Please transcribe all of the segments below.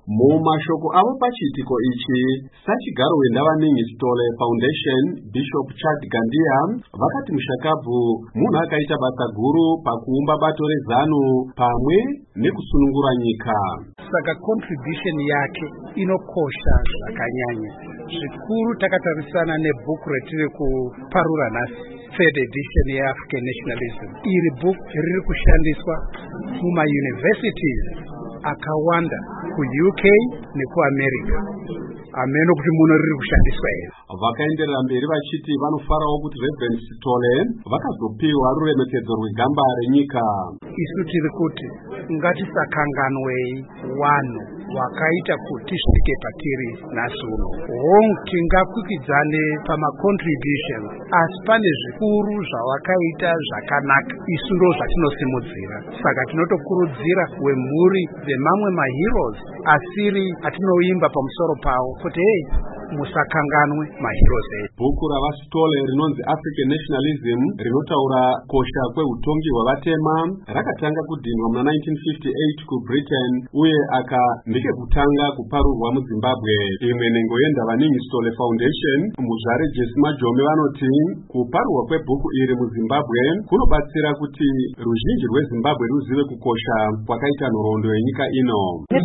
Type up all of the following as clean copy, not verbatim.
Mumashoko avo pachitiko ichi, Sachigaro weNdavaningi Stole Foundation, Bishop Chad Gandia, vakati Mushakabvu munhu akaita basa guru pakuumba bato rezanu pamwe nekusunungura nyika. Saka contribution yake inokosha zvakanyanya. Zvikuru takatarisana nebhuku retiri kuparura nhasi, 3rd edition yeAfrican Nationalism. Iri bhuku riri kushandiswa mumauniversities akawanda kuUK nekuAmerica. Ameno kuti muno riri kushandiswa here. Vakaenderera mberi vachiti vanofarawo kuti Reverend Stole vakazopiwa ruremekedzo rwegamba renyika. Isu tiri kuti ngatisakanganwei wanhu wakaita kuti tisvike patiri nhasi uno. Tingakwikwidzane pamacontribution, asi pane zvikuru zvawakaita zvakanaka. Isu ndo zvatinosimudzira. Saka tinotokurudzira wemhuri dzemamwe maheroes asiri atinoimba pamusoro pawo kuti hey, musakanganwe maheroes edu. Bhuku ravaStole rinonzi African Nationalism rinotaura kosha kweutongi hwavatema rakatanga kudhinwa muna 1958 kuBritain uye ndekekutanga kuparurwa muZimbabwe. Imwe nengo yeNdavaningi Stole Foundation muzvare Jesse Majome vanoti kuparurwa kwebhuku iri muZimbabwe kunobatsira kuti ruzhinji rweZimbabwe ruzive kukosha kwakaita nhoroondo yenyika ino.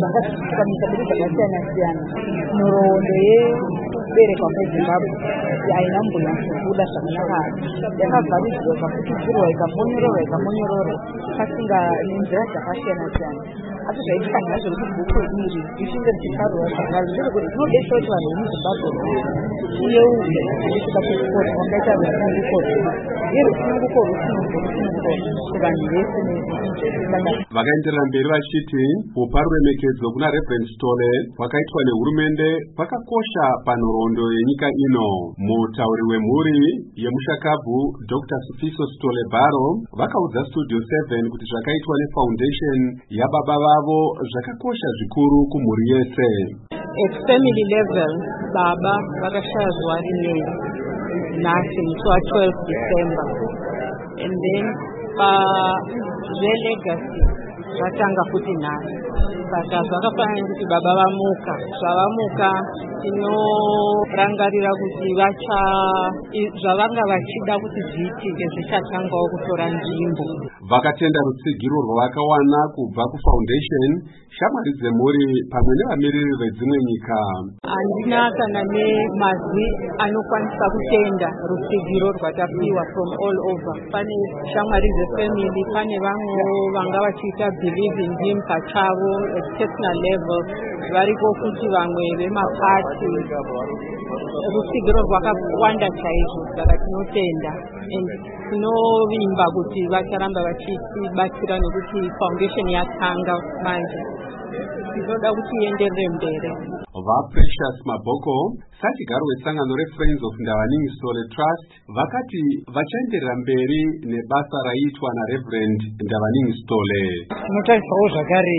Nhoroondo yekuberekwa kweZimbabwe haina kubuda zvakanaka, yakavharidzwa ikafukidzirwa ikamonyororwa pasinga nenzira dzakasiyana siyana. Asi zvaitika nazvo kuti bhuku iri richinge richiparurwa zvakare ndezvekuti rinodetsera kuti vanhu vemuZimbabwe uyeuye nekuda kwekukosha kwakaita rusununguko yerusununguko kuvanhu vese nenyika. Vakaenderera mberi vachiti kupa ruremekedzo kuna Reverend Stole kwakaitwa nehurumende kwakakosha panhoroondo yenyika ino. Mutauri wemhuri yemushakabvu Dr. Sifiso Stole Baro vakaudza Studio 7 kuti zvakaitwa nefoundation yababa vavo zvakakosha zvikuru kumhuri yese. At family level, baba vakashaya zuva rinei nhasi musi wa12 December, and then zveLegacy zvatanga futi nhasi. Saka zvakafanira kuti baba vamuka. Zvavamuka tinorangarira kuti zvavanga vachida kuti zviitike zvichatangawo kutora nzvimbo. Vakatenda rutsigiro rwavakawana kubva kufoundation, shamwari dzemhuri pamwe nevamiriri vedzimwe nyika. Handina kana nemazwi anokwanisa kutenda rutsigiro rwatapiwa from all over. Pane shamwari dzefamily, pane vamwewo vanga vachiita believe in him pachavo at personal level, variko kuti vamwe vemapati. Rutsigiro rwakawanda chaizvo, saka tinotenda tinovimba kuti vacharamba vachitibatsira nekuti foundation yatanga manje tinoda kuti ienderere mberi. VaPrecious Maboko, Sachigaro wesangano reFriends of Ndavaningi Stole Trust, vakati vachaenderera mberi nebasa raitwa naReverend Ndavaningi Stole. Tinotarisawo zvakare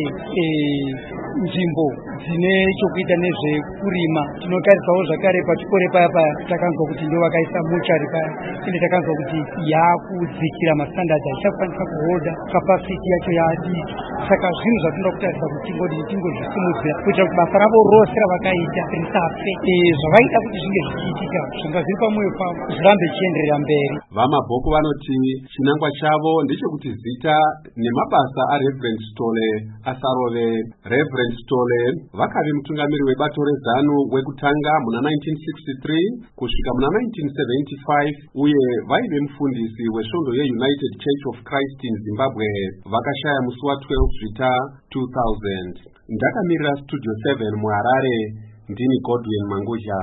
nzvimbo dzine chokuita nezvekurima. Tinotarisawo zvakare pachikore paya takanzwa kuti ndo vakaisa muchari paya, ende takanzwa kuti yakudzikira mastandards aichakwanisa kuholda capacity yacho yaadiki. Saka zvinhu zvatinoda kutarisa kuti tingozvisimudzira kuitira kuti basa ravo rose ravakaita risafe. Zvavaita kuti zvinge zvichiitika zvanga zviri pamwoyo pavo zvirambe chienderera mberi. VaMaboko vanoti chinangwa chavo ndechekuti zita nemabasa aReverend Stole asarove. Reverend Stole vakave mutungamiri webato rezanu wekutanga muna 1963 kusvika muna 1975 uye vaive mufundisi wesvondo yeUnited Church of Christ in Zimbabwe. Vakashaya musi wa12 Zvita 2000. Ndakamirira Studio 7 muHarare, ndini Godwin Mangudya.